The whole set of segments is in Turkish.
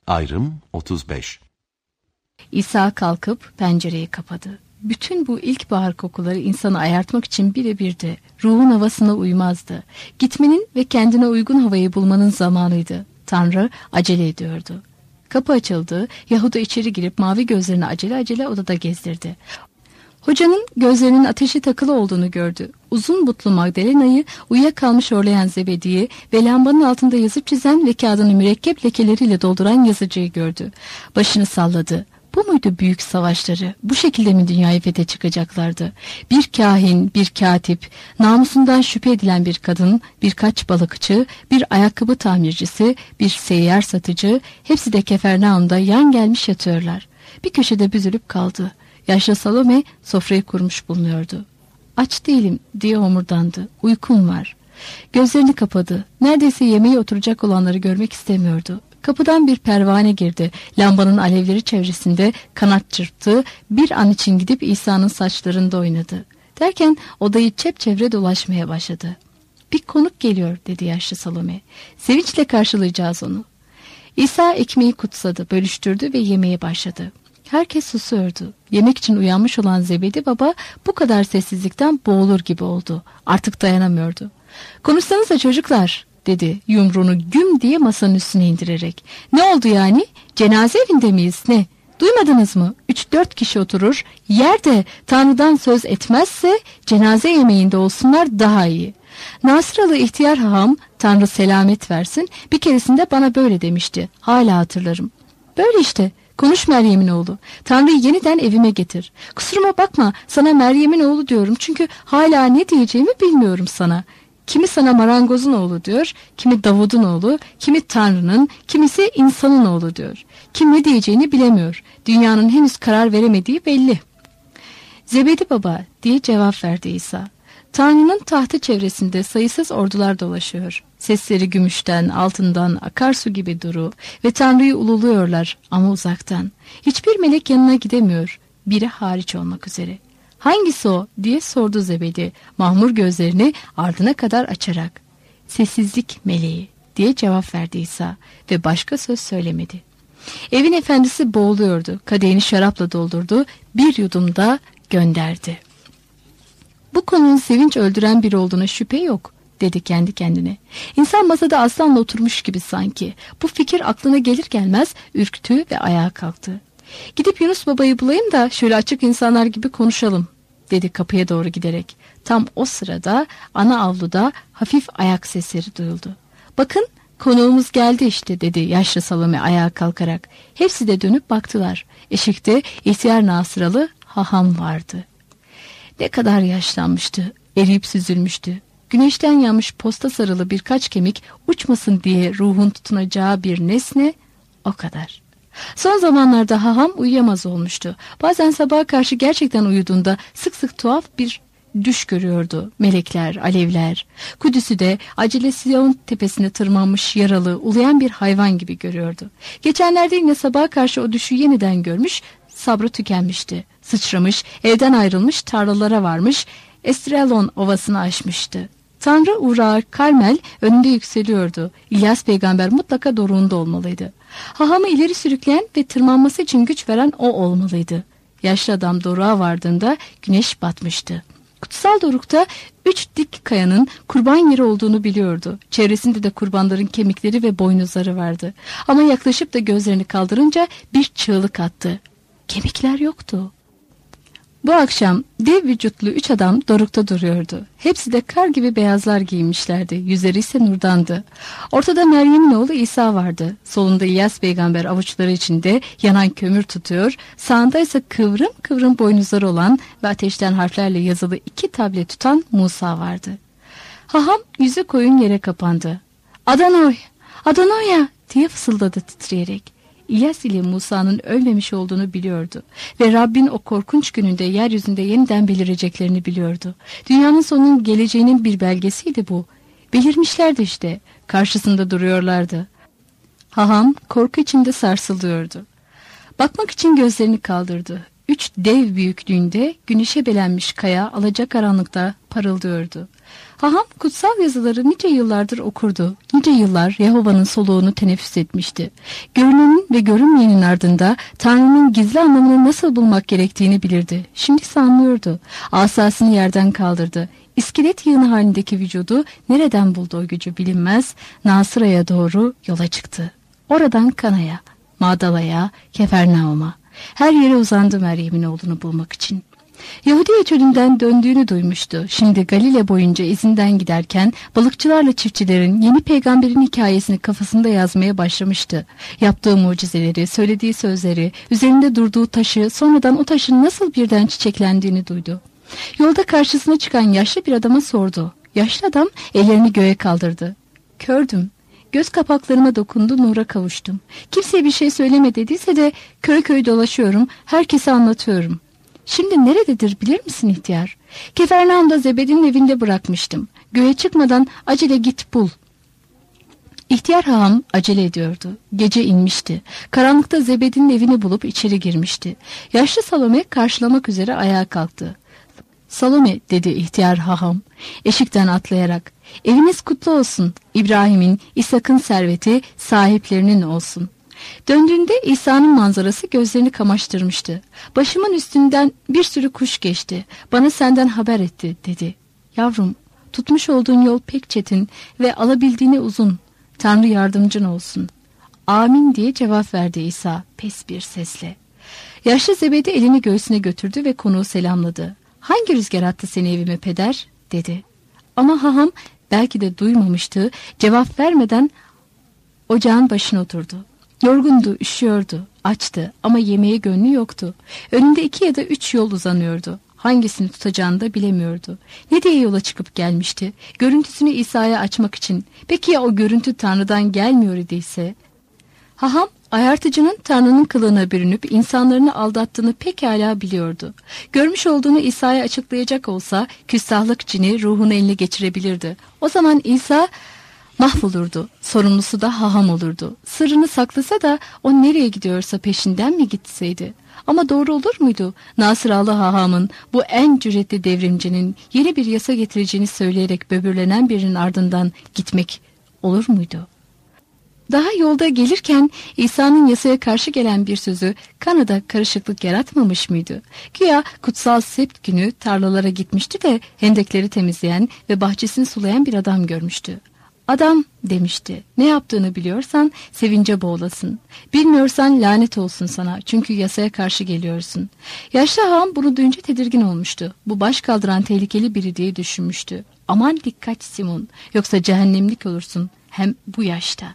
Ayrım 35. İsa kalkıp pencereyi kapadı. Bütün bu ilkbahar kokuları insanı ayartmak için birebirdi. Ruhun havasına uymazdı. Gitmenin ve kendine uygun havayı bulmanın zamanıydı. Tanrı acele ediyordu. Kapı açıldı. Yahuda içeri girip mavi gözlerini acele acele odada gezdirdi. Hocanın gözlerinin ateşi takılı olduğunu gördü. Uzun butlu Magdalena'yı, uyuyakalmış horlayan Zebedi'yi ve lambanın altında yazıp çizen ve kağıdını mürekkep lekeleriyle dolduran yazıcıyı gördü. Başını salladı. Bu muydu büyük savaşları? Bu şekilde mi dünyayı fethe çıkacaklardı? Bir kahin, bir katip, namusundan şüphe edilen bir kadın, birkaç balıkçı, bir ayakkabı tamircisi, bir seyyar satıcı, hepsi de Kefernaum'da yan gelmiş yatıyorlar. Bir köşede büzülüp kaldı. Yaşlı Salome sofrayı kurmuş bulunuyordu. Aç değilim diye homurdandı. Uykum var. Gözlerini kapadı. Neredeyse yemeğe oturacak olanları görmek istemiyordu. Kapıdan bir pervane girdi. Lambanın alevleri çevresinde kanat çırptı. Bir an için gidip İsa'nın saçlarında oynadı. Derken odayı çepçevre dolaşmaya başladı. Bir konuk geliyor dedi yaşlı Salome. Sevinçle karşılayacağız onu. İsa ekmeği kutsadı, bölüştürdü ve yemeye başladı. Herkes susuyordu. Yemek için uyanmış olan Zebedi baba bu kadar sessizlikten boğulur gibi oldu. Artık dayanamıyordu. Konuşsanıza çocuklar dedi yumruğunu güm diye masanın üstüne indirerek. Ne oldu yani? Cenaze evinde miyiz? Ne? Duymadınız mı? 3-4 kişi oturur. Yerde Tanrı'dan söz etmezse cenaze yemeğinde olsunlar daha iyi. Nasıralı ihtiyar haham Tanrı selamet versin bir keresinde bana böyle demişti. Hala hatırlarım. Böyle işte. Konuş Meryem'in oğlu. Tanrı'yı yeniden evime getir. Kusuruma bakma sana Meryem'in oğlu diyorum çünkü hala ne diyeceğimi bilmiyorum sana. Kimi sana marangozun oğlu diyor, kimi Davud'un oğlu, kimi Tanrı'nın, kimisi insanın oğlu diyor. Kim ne diyeceğini bilemiyor. Dünyanın henüz karar veremediği belli. Zebedi baba diye cevap verdi İsa. Tanrı'nın tahtı çevresinde sayısız ordular dolaşıyor. Sesleri gümüşten, altından, akarsu gibi duru ve Tanrı'yı ululuyorlar ama uzaktan. Hiçbir melek yanına gidemiyor, biri hariç olmak üzere. Hangisi o diye sordu Zebedi, mahmur gözlerini ardına kadar açarak. Sessizlik meleği diye cevap verdi İsa ve başka söz söylemedi. Evin efendisi boğuluyordu, kadehini şarapla doldurdu, bir yudum da gönderdi. Bu konunun sevinç öldüren biri olduğuna şüphe yok, dedi kendi kendine. İnsan masada aslanla oturmuş gibi sanki. Bu fikir aklına gelir gelmez ürktü ve ayağa kalktı. Gidip Yunus babayı bulayım da şöyle açık insanlar gibi konuşalım, dedi kapıya doğru giderek. Tam o sırada ana avluda hafif ayak sesleri duyuldu. Bakın konuğumuz geldi işte, dedi yaşlı Salome ayağa kalkarak. Hepsi de dönüp baktılar. Eşikte ihtiyar Nasıralı haham vardı. Ne kadar yaşlanmıştı, eriyip süzülmüştü. Güneşten yanmış posta sarılı birkaç kemik uçmasın diye ruhun tutunacağı bir nesne, o kadar. Son zamanlarda haham uyuyamaz olmuştu. Bazen sabaha karşı gerçekten uyuduğunda sık sık tuhaf bir düş görüyordu. Melekler, alevler. Kudüs'ü de acele Siyon tepesine tırmanmış yaralı, ulayan bir hayvan gibi görüyordu. Geçenlerde yine sabaha karşı o düşü yeniden görmüş, sabrı tükenmişti. Sıçramış, evden ayrılmış, tarlalara varmış, Estrelon ovasını aşmıştı. Tanrı Urağı Karmel önünde yükseliyordu. İlyas peygamber mutlaka doruğunda olmalıydı. Hahamı ileri sürükleyen ve tırmanması için güç veren o olmalıydı. Yaşlı adam doruğa vardığında güneş batmıştı. Kutsal dorukta 3 dik kayanın kurban yeri olduğunu biliyordu. Çevresinde de kurbanların kemikleri ve boynuzları vardı. Ama yaklaşıp da gözlerini kaldırınca bir çığlık attı. Kemikler yoktu. Bu akşam dev vücutlu 3 adam dorukta duruyordu. Hepsi de kar gibi beyazlar giymişlerdi. Yüzleri ise nurdandı. Ortada Meryem'in oğlu İsa vardı. Solunda İlyas peygamber avuçları içinde yanan kömür tutuyor. Sağında ise kıvrım kıvrım boynuzları olan ve ateşten harflerle yazılı 2 tablet tutan Musa vardı. Haham yüzü koyun yere kapandı. "Adanoy, Adanoya!" diye fısıldadı titreyerek. İlyas ile Musa'nın ölmemiş olduğunu biliyordu ve Rabbin o korkunç gününde yeryüzünde yeniden belireceklerini biliyordu. Dünyanın sonunun geleceğinin bir belgesiydi bu. Belirmişlerdi işte, karşısında duruyorlardı. Haham korku içinde sarsılıyordu. Bakmak için gözlerini kaldırdı. 3 dev büyüklüğünde güneşe belenmiş kaya alacakaranlıkta parıldıyordu. Haham kutsal yazıları nice yıllardır okurdu. Nice yıllar Yehova'nın soluğunu teneffüs etmişti. Görünenin ve görünmeyenin ardında Tanrı'nın gizli anlamını nasıl bulmak gerektiğini bilirdi. Şimdi ise anlıyordu. Asasını yerden kaldırdı. İskelet yığını halindeki vücudu nereden buldu o gücü bilinmez. Nasıra'ya doğru yola çıktı. Oradan Kana'ya, Mağdala'ya, Kefernaum'a. Her yere uzandı Meryem'in oğlunu bulmak için. Yahudiye çölünden döndüğünü duymuştu. Şimdi Galile boyunca izinden giderken balıkçılarla çiftçilerin yeni peygamberin hikayesini kafasında yazmaya başlamıştı. Yaptığı mucizeleri, söylediği sözleri, üzerinde durduğu taşı, sonradan o taşın nasıl birden çiçeklendiğini duydu. Yolda karşısına çıkan yaşlı bir adama sordu. Yaşlı adam ellerini göğe kaldırdı. Kördüm. Göz kapaklarıma dokundu, nura kavuştum. Kimseye bir şey söyleme dediyse de köy köy dolaşıyorum, herkese anlatıyorum. Şimdi nerededir bilir misin ihtiyar? Kefernaum'da Zebedi'nin evinde bırakmıştım. Göğe çıkmadan acele git bul. İhtiyar haham acele ediyordu. Gece inmişti. Karanlıkta Zebedi'nin evini bulup içeri girmişti. Yaşlı Salome karşılamak üzere ayağa kalktı. Salome dedi ihtiyar haham eşikten atlayarak. Eviniz kutlu olsun. İbrahim'in, İshak'ın serveti sahiplerinin olsun. Döndüğünde İsa'nın manzarası gözlerini kamaştırmıştı. Başımın üstünden bir sürü kuş geçti. Bana senden haber etti dedi. Yavrum, tutmuş olduğun yol pek çetin ve alabildiğine uzun. Tanrı yardımcın olsun. Amin diye cevap verdi İsa pes bir sesle. Yaşlı Zebedi elini göğsüne götürdü ve konuğu selamladı. Hangi rüzgar attı seni evime peder dedi. Ama haham belki de duymamıştı. Cevap vermeden ocağın başına oturdu. Yorgundu, üşüyordu, açtı ama yemeğe gönlü yoktu. Önünde 2 ya da 3 yol uzanıyordu. Hangisini tutacağını da bilemiyordu. Ne diye yola çıkıp gelmişti? Görüntüsünü İsa'ya açmak için. Peki ya o görüntü Tanrı'dan gelmiyor idiyse? Haham, ayartıcının Tanrı'nın kılığına bürünüp insanlarını aldattığını pekala biliyordu. Görmüş olduğunu İsa'ya açıklayacak olsa küstahlık cini ruhunu eline geçirebilirdi. O zaman İsa mahvolurdu. Sorumlusu da haham olurdu. Sırrını saklasa da o nereye gidiyorsa peşinden mi gitseydi? Ama doğru olur muydu? Nasıralı hahamın bu en cüretli devrimcinin yeni bir yasa getireceğini söyleyerek böbürlenen birinin ardından gitmek olur muydu? Daha yolda gelirken İsa'nın yasaya karşı gelen bir sözü Kana'da karışıklık yaratmamış mıydı? Güya kutsal sebt günü tarlalara gitmişti de hendekleri temizleyen ve bahçesini sulayan bir adam görmüştü. Adam demişti, ne yaptığını biliyorsan sevince boğulasın. Bilmiyorsan lanet olsun sana çünkü yasaya karşı geliyorsun. Yaşlı haham bunu duyunca tedirgin olmuştu. Bu baş kaldıran tehlikeli biri diye düşünmüştü. Aman dikkat Simon, yoksa cehennemlik olursun hem bu yaşta.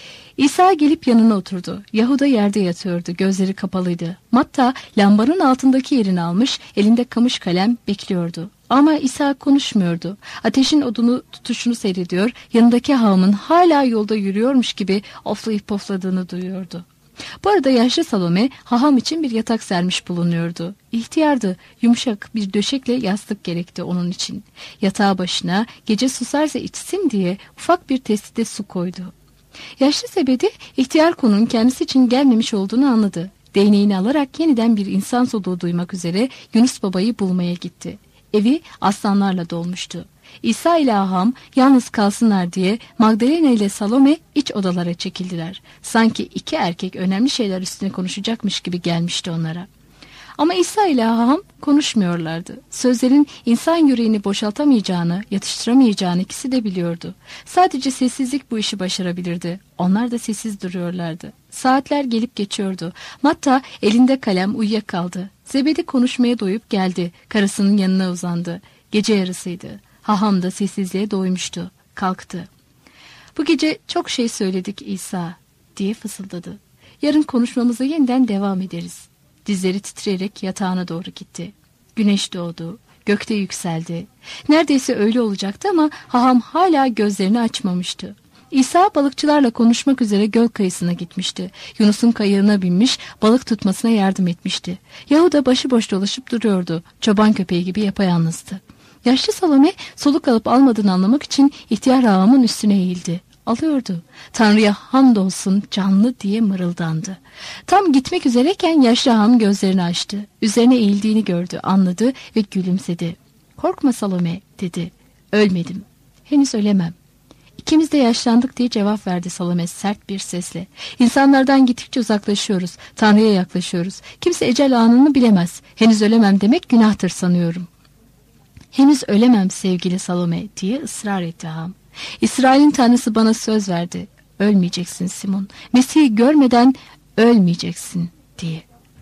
İsa gelip yanına oturdu. Yahuda yerde yatıyordu, gözleri kapalıydı. Matta lambanın altındaki yerini almış, elinde kamış kalem bekliyordu. Ama İsa konuşmuyordu. Ateşin odunu tutuşunu seyrediyor, yanındaki hahamın hala yolda yürüyormuş gibi oflayıp pofladığını duyuyordu. Bu arada yaşlı Salome haham için bir yatak sermiş bulunuyordu. İhtiyardı, yumuşak bir döşekle yastık gerekti onun için. Yatağı başına gece susarsa içsin diye ufak bir testide su koydu. Yaşlı Zebedi ihtiyar konunun kendisi için gelmemiş olduğunu anladı. Değneğini alarak yeniden bir insan soluğu duymak üzere Yunus babayı bulmaya gitti. Evi aslanlarla dolmuştu. İsa ile haham yalnız kalsınlar diye Magdalena ile Salome iç odalara çekildiler. Sanki 2 erkek önemli şeyler üstüne konuşacakmış gibi gelmişti onlara. Ama İsa ile haham konuşmuyorlardı. Sözlerin insan yüreğini boşaltamayacağını, yatıştıramayacağını ikisi de biliyordu. Sadece sessizlik bu işi başarabilirdi. Onlar da sessiz duruyorlardı. Saatler gelip geçiyordu. Matta elinde kalem uyuyakaldı. Zebedi konuşmaya doyup geldi. Karısının yanına uzandı. Gece yarısıydı. Haham da sessizliğe doymuştu. Kalktı. Bu gece çok şey söyledik İsa diye fısıldadı. Yarın konuşmamıza yeniden devam ederiz. Dizleri titreyerek yatağına doğru gitti. Güneş doğdu. Gökte yükseldi. Neredeyse öyle olacaktı ama haham hala gözlerini açmamıştı. İsa balıkçılarla konuşmak üzere göl kıyısına gitmişti. Yunus'un kayığına binmiş, balık tutmasına yardım etmişti. Yahuda başıboş dolaşıp duruyordu. Çoban köpeği gibi yapayalnızdı. Yaşlı Salome soluk alıp almadığını anlamak için ihtiyar hahamın üstüne eğildi. alıyordu. Tanrı'ya hamdolsun canlı diye mırıldandı. Tam gitmek üzereyken yaşlı ağam gözlerini açtı. Üzerine eğildiğini gördü, anladı ve gülümsedi. Korkma Salome dedi. Ölmedim. Henüz ölemem. İkimiz de yaşlandık diye cevap verdi Salome sert bir sesle. İnsanlardan gittikçe uzaklaşıyoruz. Tanrı'ya yaklaşıyoruz. Kimse ecel anını bilemez. Henüz ölemem demek günahtır sanıyorum. Henüz ölemem sevgili Salome diye ısrar etti ağam. İsrail'in Tanrısı bana söz verdi. Ölmeyeceksin Simon. Mesih'i görmeden ölmeyeceksin diye.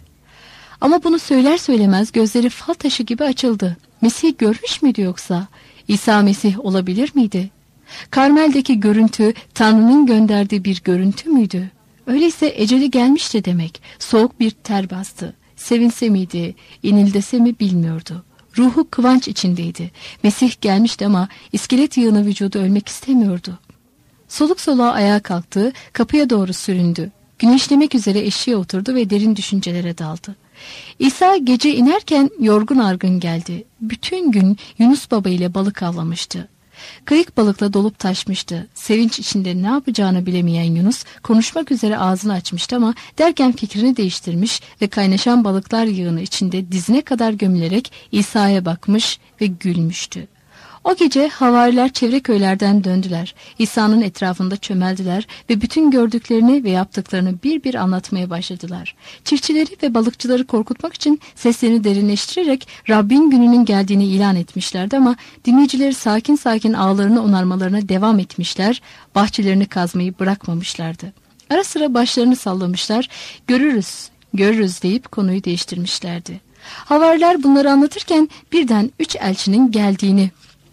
Ama bunu söyler söylemez gözleri fal taşı gibi açıldı. Mesih'i görmüş müydü yoksa? İsa Mesih olabilir miydi? Karmel'deki görüntü Tanrı'nın gönderdiği bir görüntü müydü? Öyleyse eceli gelmişti demek. Soğuk bir ter bastı. Sevinse miydi, inildese mi bilmiyordu. Ruhu kıvanç içindeydi. Mesih gelmişti ama iskelet yığını vücudu ölmek istemiyordu. Soluk soluğa ayağa kalktı, kapıya doğru süründü. Güneşlemek üzere eşiğe oturdu ve derin düşüncelere daldı. İsa gece inerken yorgun argın geldi. Bütün gün Yunus Baba ile balık avlamıştı. Kayık balıkla dolup taşmıştı. Sevinç içinde ne yapacağını bilemeyen Yunus konuşmak üzere ağzını açmıştı ama derken fikrini değiştirmiş ve kaynaşan balıklar yığını içinde dizine kadar gömülerek İsa'ya bakmış ve gülmüştü. O gece havariler çevre köylerden döndüler. İsa'nın etrafında çömeldiler ve bütün gördüklerini ve yaptıklarını bir bir anlatmaya başladılar. Çiftçileri ve balıkçıları korkutmak için seslerini derinleştirerek Rabbin gününün geldiğini ilan etmişlerdi ama dinleyicileri sakin sakin ağlarını onarmalarına devam etmişler, bahçelerini kazmayı bırakmamışlardı. Ara sıra başlarını sallamışlar, görürüz, görürüz deyip konuyu değiştirmişlerdi. Havariler bunları anlatırken birden 3 elçinin geldiğini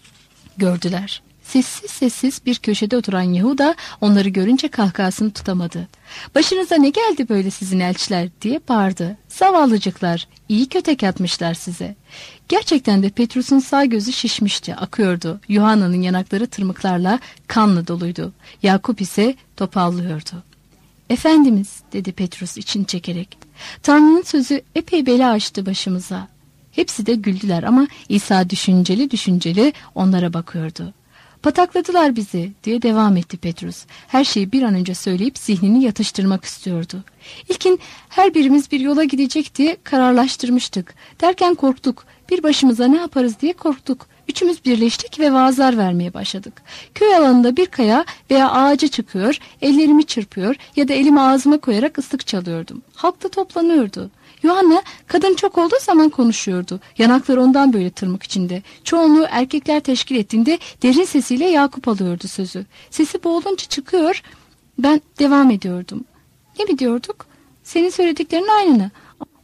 gördüler. Sessiz sessiz bir köşede oturan Yahuda onları görünce kahkahasını tutamadı. "Başınıza ne geldi böyle sizin elçiler?" diye bağırdı. "Zavallıcıklar, iyi kötek atmışlar size." Gerçekten de Petrus'un sağ gözü şişmişti, akıyordu. Yuhanna'nın yanakları tırmıklarla kanla doluydu. Yakup ise topallıyordu. "Efendimiz," dedi Petrus için çekerek. "Tanrı'nın sözü epey bela açtı başımıza." Hepsi de güldüler ama İsa düşünceli düşünceli onlara bakıyordu. "Patakladılar bizi," diye devam etti Petrus. Her şeyi bir an önce söyleyip zihnini yatıştırmak istiyordu. İlkin her birimiz bir yola gidecek diye kararlaştırmıştık. Derken korktuk. Bir başımıza ne yaparız diye korktuk. Üçümüz birleştik ve vaazlar vermeye başladık. Köy alanında bir kaya veya ağaca çıkıyor, ellerimi çırpıyor ya da elimi ağzıma koyarak ıslık çalıyordum. Halk da toplanıyordu. Yuhanna kadın çok olduğu zaman konuşuyordu. Yanakları ondan böyle tırmık içinde. Çoğunluğu erkekler teşkil ettiğinde derin sesiyle Yakup alıyordu sözü. Sesi boğulunca çıkıyor. Ben devam ediyordum. Ne mi diyorduk? Senin söylediklerinin aynını.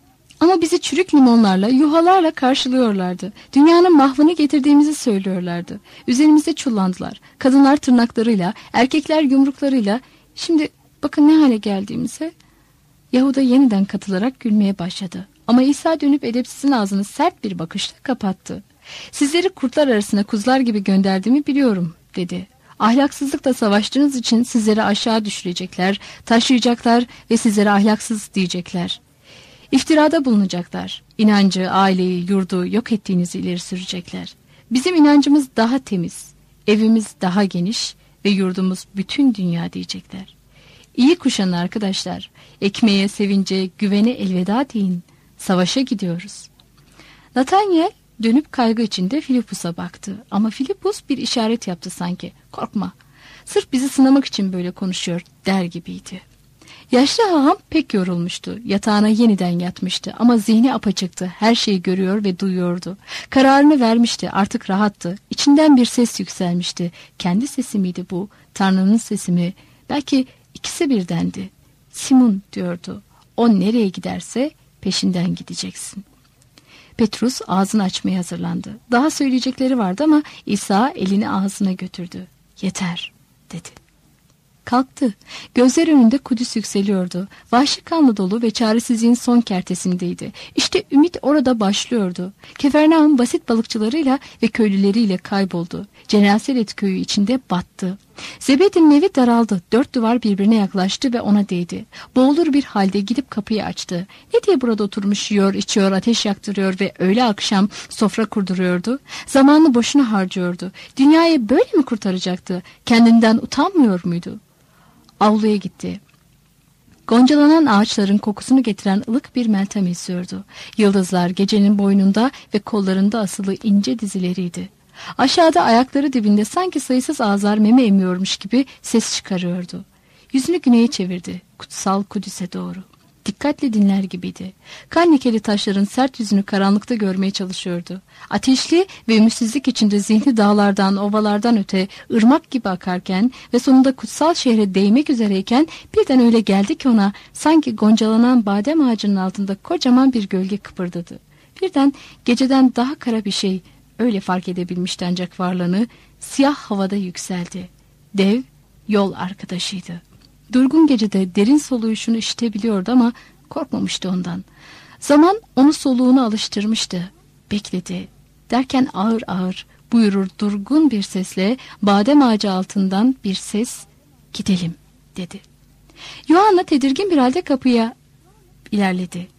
Ama bizi çürük limonlarla, yuhalarla karşılıyorlardı. Dünyanın mahvını getirdiğimizi söylüyorlardı. Üzerimizde çullandılar. Kadınlar tırnaklarıyla, erkekler yumruklarıyla. Şimdi bakın ne hale geldiğimize. Yahuda yeniden katılarak gülmeye başladı. Ama İsa dönüp edepsizin ağzını sert bir bakışla kapattı. "Sizleri kurtlar arasına kuzular gibi gönderdiğimi biliyorum," dedi. "Ahlaksızlıkla savaştığınız için sizleri aşağı düşürecekler, taşıyacaklar ve sizlere ahlaksız diyecekler. İftirada bulunacaklar. İnancı, aileyi, yurdu yok ettiğinizi ileri sürecekler. Bizim inancımız daha temiz, evimiz daha geniş ve yurdumuz bütün dünya diyecekler. İyi kuşanın arkadaşlar. Ekmeğe, sevince, güvene elveda deyin. Savaşa gidiyoruz." Nathanael dönüp kaygı içinde Filipus'a baktı. Ama Filipus bir işaret yaptı sanki. "Korkma. Sırf bizi sınamak için böyle konuşuyor," der gibiydi. Yaşlı haham pek yorulmuştu. Yatağına yeniden yatmıştı ama zihni apaçıktı. Her şeyi görüyor ve duyuyordu. Kararını vermişti, artık rahattı. İçinden bir ses yükselmişti. Kendi sesi miydi bu? Tanrı'nın sesi mi? Belki ikisi birdendi. "Simon," diyordu. "O nereye giderse peşinden gideceksin." Petrus ağzını açmaya hazırlandı. Daha söyleyecekleri vardı ama İsa elini ağzına götürdü. "Yeter," dedi. Kalktı. Gözler önünde Kudüs yükseliyordu. Vahşi kanla dolu ve çaresizliğin son kertesindeydi. İşte ümit orada başlıyordu. Kefernaum basit balıkçılarıyla ve köylüleriyle kayboldu. Cennesaret köyü içinde battı. Zebede'nin evi daraldı. 4 duvar birbirine yaklaştı ve ona değdi. Boğulur bir halde gidip kapıyı açtı. Ne diye burada oturmuş yiyor, içiyor, ateş yaktırıyor ve öğle akşam sofra kurduruyordu? Zamanını boşuna harcıyordu. Dünyayı böyle mi kurtaracaktı? Kendinden utanmıyor muydu? Avluya gitti. Goncalanan ağaçların kokusunu getiren ılık bir meltem esiyordu. Yıldızlar gecenin boynunda ve kollarında asılı ince dizileriydi. Aşağıda ayakları dibinde sanki sayısız ağızlar meme emiyormuş gibi ses çıkarıyordu. Yüzünü güneye çevirdi, kutsal Kudüs'e doğru. Dikkatle dinler gibiydi. Kan lekeli taşların sert yüzünü karanlıkta görmeye çalışıyordu. Ateşli ve ümitsizlik içinde zihni dağlardan, ovalardan öte ırmak gibi akarken ve sonunda kutsal şehre değmek üzereyken birden öyle geldi ki ona sanki goncalanan badem ağacının altında kocaman bir gölge kıpırdadı. Birden geceden daha kara bir şey, öyle fark edebilmişti ancak varlığını, siyah havada yükseldi. Dev yol arkadaşıydı. Durgun gecede derin soluyuşunu işitebiliyordu ama korkmamıştı ondan. Zaman onu soluğuna alıştırmıştı. Bekledi. Derken ağır ağır buyurur durgun bir sesle badem ağacı altından bir ses, gidelim dedi. Yohanna tedirgin bir halde kapıya ilerledi.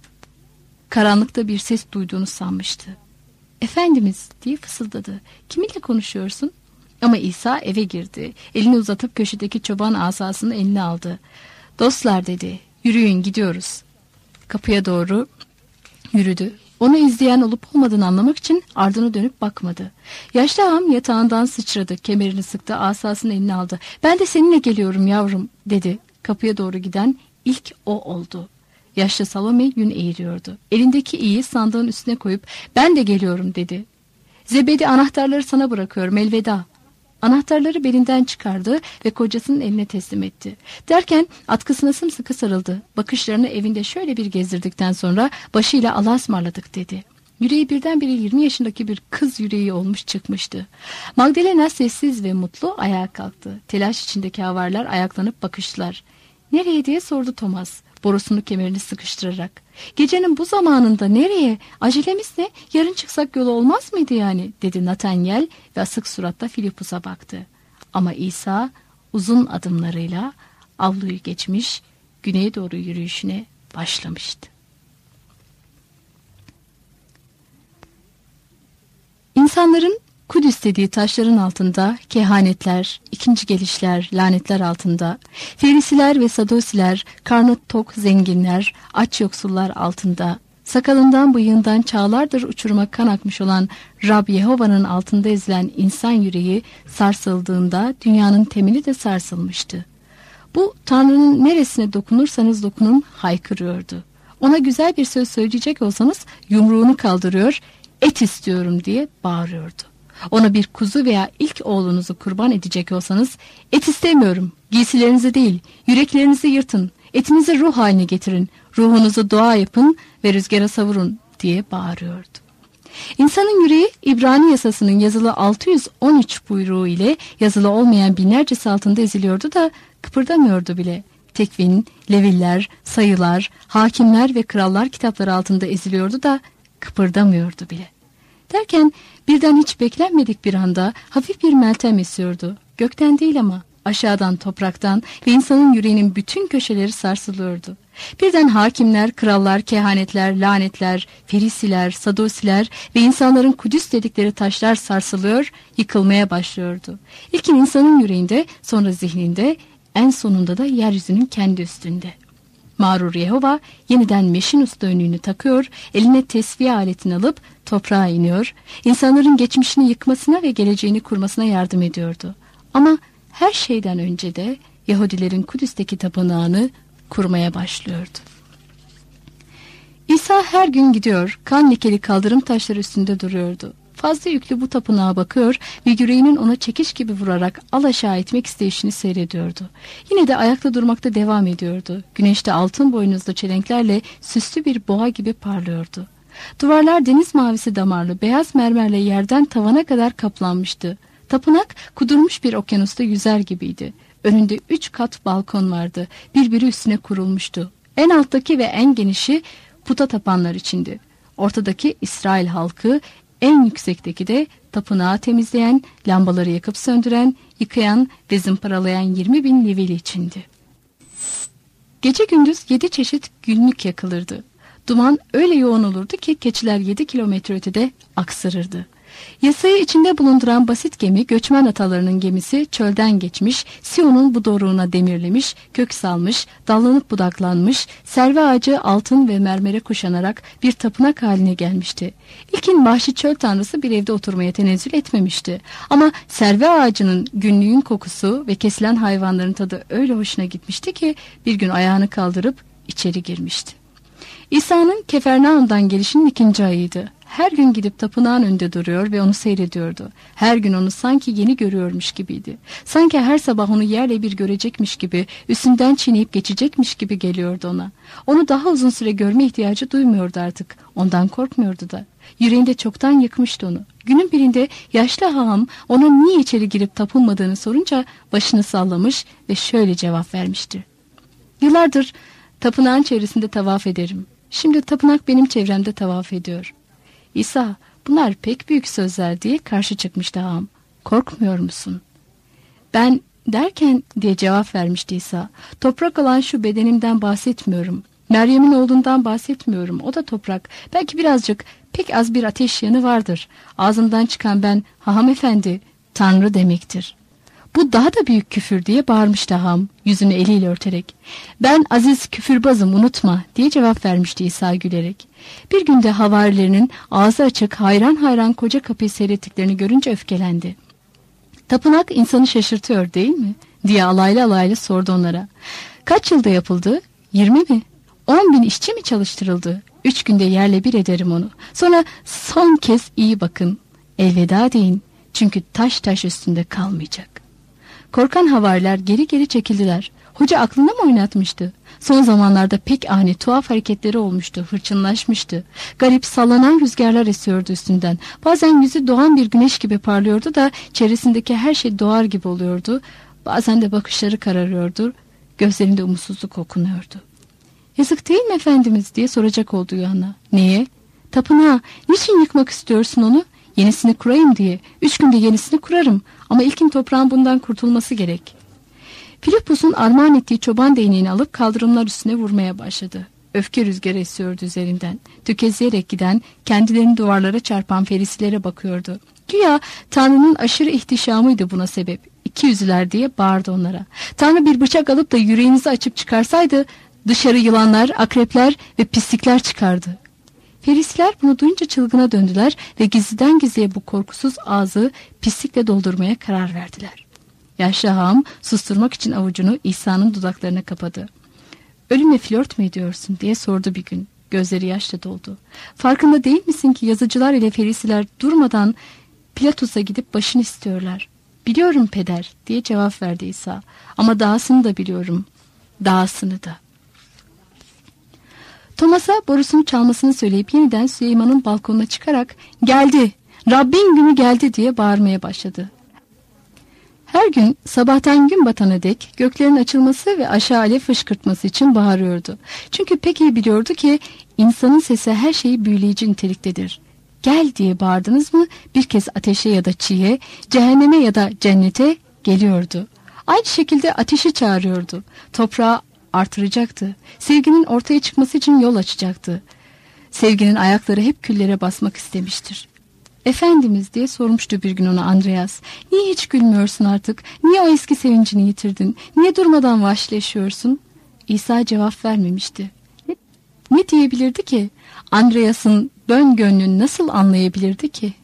Karanlıkta bir ses duyduğunu sanmıştı. Efendimiz diye fısıldadı. Kiminle konuşuyorsun? Ama İsa eve girdi. Elini uzatıp köşedeki çoban asasını eline aldı. Dostlar dedi. Yürüyün gidiyoruz. Kapıya doğru yürüdü. Onu izleyen olup olmadığını anlamak için ardına dönüp bakmadı. Yaşlı ağam yatağından sıçradı. Kemerini sıktı. Asasını eline aldı. Ben de seninle geliyorum yavrum dedi. Kapıya doğru giden ilk o oldu. Yaşlı Salome yün eğiriyordu. Elindeki iği sandığın üstüne koyup ben de geliyorum dedi. Zebedi anahtarları sana bırakıyorum elveda. Anahtarları belinden çıkardı ve kocasının eline teslim etti. Derken atkısına sımsıkı sarıldı. Bakışlarını evinde şöyle bir gezdirdikten sonra başıyla Allah'a ısmarladık dedi. Yüreği birdenbire 20 yaşındaki bir kız yüreği olmuş çıkmıştı. Magdalena sessiz ve mutlu ayağa kalktı. Telaş içindeki havarlar ayaklanıp bakıştılar. Nereye diye sordu Thomas, borusunu kemerini sıkıştırarak. Gecenin bu zamanında nereye? Acelemiz ne? Yarın çıksak yolu olmaz mıydı yani? Dedi Nathaniel ve asık suratla Filipus'a baktı. Ama İsa uzun adımlarıyla avluyu geçmiş, güneye doğru yürüyüşüne başlamıştı. İnsanların Kudüs dediği taşların altında kehanetler, ikinci gelişler, lanetler altında, ferisiler ve sadosiler, karnı tok zenginler, aç yoksullar altında, sakalından bıyığından çağlardır uçuruma kan akmış olan Rab Yehova'nın altında ezilen insan yüreği sarsıldığında dünyanın temeli de sarsılmıştı. Bu Tanrı'nın neresine dokunursanız dokunun haykırıyordu. Ona güzel bir söz söyleyecek olsanız yumruğunu kaldırıyor, et istiyorum diye bağırıyordu. Ona bir kuzu veya ilk oğlunuzu kurban edecek olsanız et istemiyorum, giysilerinizi değil, yüreklerinizi yırtın, etinizi ruh haline getirin, ruhunuzu dua yapın ve rüzgara savurun diye bağırıyordu. İnsanın yüreği İbrani yasasının yazılı 613 buyruğu ile yazılı olmayan binlercesi altında eziliyordu da kıpırdamıyordu bile. Tekvin, Leviller, Sayılar, Hakimler ve Krallar kitapları altında eziliyordu da kıpırdamıyordu bile. Derken birden hiç beklenmedik bir anda hafif bir meltem esiyordu. Gökten değil ama aşağıdan, topraktan ve insanın yüreğinin bütün köşeleri sarsılıyordu. Birden hakimler, krallar, kehanetler, lanetler, ferisiler, sadosiler ve insanların Kudüs dedikleri taşlar sarsılıyor, yıkılmaya başlıyordu. İlkin insanın yüreğinde, sonra zihninde, en sonunda da yeryüzünün kendi üstünde. Mağrur Yehova yeniden meşin usta önlüğünü takıyor, eline tesviye aletini alıp toprağa iniyor, insanların geçmişini yıkmasına ve geleceğini kurmasına yardım ediyordu. Ama her şeyden önce de Yahudilerin Kudüs'teki tapınağını kurmaya başlıyordu. İsa her gün gidiyor, kan lekeli kaldırım taşları üstünde duruyordu. Fazla yüklü bu tapınağa bakıyor ve yüreğinin ona çekiş gibi vurarak alaşağı etmek isteyişini seyrediyordu. Yine de ayakta durmakta devam ediyordu. Güneşte altın boynuzlu çelenklerle süslü bir boğa gibi parlıyordu. Duvarlar deniz mavisi damarlı beyaz mermerle yerden tavana kadar kaplanmıştı. Tapınak kudurmuş bir okyanusta yüzer gibiydi. Önünde 3 kat balkon vardı. Birbiri üstüne kurulmuştu. En alttaki ve en genişi puta tapanlar içindi. Ortadaki İsrail halkı, En yüksekteki de tapınağı temizleyen, lambaları yakıp söndüren, yıkayan ve zımparalayan 20.000 Leveli içindi. Gece gündüz 7 çeşit günlük yakılırdı. Duman öyle yoğun olurdu ki keçiler 7 kilometre ötede aksırırdı. Yasayı içinde bulunduran basit gemi, göçmen atalarının gemisi çölden geçmiş, Sion'un bu doruğuna demirlemiş, kök salmış, dallanıp budaklanmış, serve ağacı altın ve mermere kuşanarak bir tapınak haline gelmişti. İlkin vahşi çöl tanrısı bir evde oturmaya tenezzül etmemişti. Ama serve ağacının günlüğün kokusu ve kesilen hayvanların tadı öyle hoşuna gitmişti ki bir gün ayağını kaldırıp içeri girmişti. İsa'nın Kefernaum'dan gelişinin 2. ayıydı. Her gün gidip tapınağın önünde duruyor ve onu seyrediyordu. Her gün onu sanki yeni görüyormuş gibiydi. Sanki her sabah onu yerle bir görecekmiş gibi, üstünden çiğneyip geçecekmiş gibi geliyordu ona. Onu daha uzun süre görme ihtiyacı duymuyordu artık. Ondan korkmuyordu da. Yüreğinde çoktan yıkmıştı onu. Günün birinde yaşlı haham ona niye içeri girip tapınmadığını sorunca başını sallamış ve şöyle cevap vermişti. Yıllardır tapınağın çevresinde tavaf ederim. Şimdi tapınak benim çevremde tavaf ediyor. İsa, bunlar pek büyük sözler diye karşı çıkmıştı haham. Korkmuyor musun? Ben derken diye cevap vermişti İsa. Toprak olan şu bedenimden bahsetmiyorum. Meryem'in oğlundan bahsetmiyorum. O da toprak. Belki birazcık, pek az bir ateş yanı vardır. Ağzımdan çıkan ben, haham efendi, Tanrı demektir. Bu daha da büyük küfür diye bağırmıştı haham, yüzünü eliyle örterek. Ben aziz küfürbazım, unutma diye cevap vermişti İsa gülerek. Bir günde havarilerinin ağzı açık hayran hayran koca kapıyı seyrettiklerini görünce öfkelendi. Tapınak insanı şaşırtıyor değil mi? Diye alaylı alaylı sordu onlara. Kaç yılda yapıldı? 20 mi? 10.000 işçi mi çalıştırıldı? 3 günde yerle bir ederim onu. Sonra son kez iyi bakın. Elveda deyin. Çünkü taş taş üstünde kalmayacak. Korkan havariler geri geri çekildiler. Hoca aklını mı oynatmıştı? Son zamanlarda pek ani tuhaf hareketleri olmuştu, hırçınlaşmıştı. Garip sallanan rüzgarlar esiyordu üstünden. Bazen yüzü doğan bir güneş gibi parlıyordu da çevresindeki her şey doğar gibi oluyordu. Bazen de bakışları kararıyordu, gözlerinde umutsuzluk okunuyordu. Yazık değil mi efendimiz diye soracak oldu Yuhanna. Niye? Tapınağı, niçin yıkmak istiyorsun onu? Yenisini kurayım diye. 3 günde yenisini kurarım. Ama ilkin toprağın bundan kurtulması gerek. Filipus'un armağan ettiği çoban değneğini alıp kaldırımlar üstüne vurmaya başladı. Öfke rüzgarı esiyordu üzerinden. Tökezleyerek giden, kendilerini duvarlara çarpan ferisilere bakıyordu. Güya Tanrı'nın aşırı ihtişamıydı buna sebep. İkiyüzlüler diye bağırdı onlara. Tanrı bir bıçak alıp da yüreğinizi açıp çıkarsaydı dışarı yılanlar, akrepler ve pislikler çıkardı. Ferisler bunu duyunca çılgına döndüler ve gizliden gizliye bu korkusuz ağzı pislikle doldurmaya karar verdiler. Yaşlı hağım susturmak için avucunu İsa'nın dudaklarına kapadı. Ölümle flört mü ediyorsun diye sordu bir gün. Gözleri yaşla doldu. Farkında değil misin ki yazıcılar ile ferisiler durmadan Pilatus'a gidip başını istiyorlar. Biliyorum peder diye cevap verdi İsa. Ama dahasını da biliyorum. Dahasını da. Thomas'a borusunu çalmasını söyleyip yeniden Süleyman'ın balkonuna çıkarak geldi, Rabbin günü geldi diye bağırmaya başladı. Her gün sabahtan gün batana dek göklerin açılması ve aşağı alev fışkırtması için bağırıyordu. Çünkü pek iyi biliyordu ki insanın sesi her şeyi büyüleyici niteliktedir. Gel diye bağırdınız mı bir kez ateşe ya da çiğe, cehenneme ya da cennete geliyordu. Aynı şekilde ateşi çağırıyordu. Toprağı artıracaktı. Sevginin ortaya çıkması için yol açacaktı. Sevginin ayakları hep küllere basmak istemiştir. Efendimiz diye sormuştu bir gün ona Andreas. Niye hiç gülmüyorsun artık? Niye o eski sevincini yitirdin? Niye durmadan vahşileşiyorsun? İsa cevap vermemişti. Ne diyebilirdi ki? Andreas'ın bön gönlünü nasıl anlayabilirdi ki?